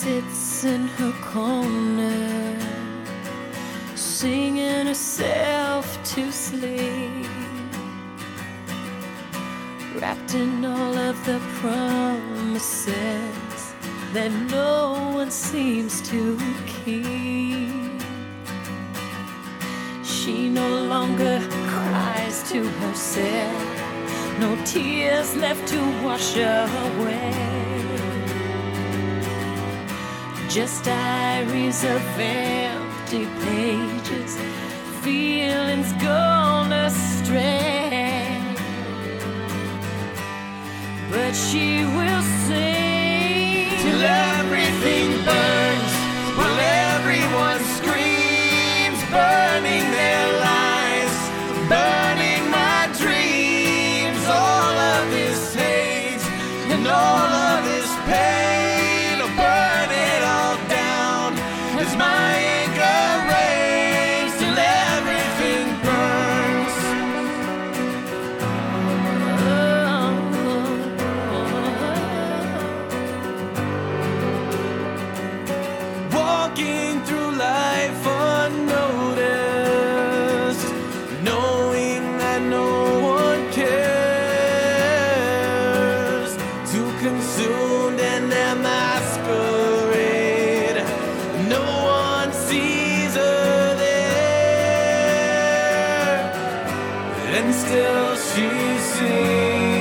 sits in her corner, singing herself to sleep, wrapped in all of the promises that no one seems to keep. She no longer cries to herself, no tears left to wash away, just diaries of empty pages, feelings gone astray. But she will sing till everything burns, while everyone screams, burning their lives, burning my dreams. All of this hate and all of this pain, I'll burn it all down as my anger rains till everything burns. Walking through life unnoticed, knowing that no one cares, too consumed in their masquerade, no one sees her there, and still she sings.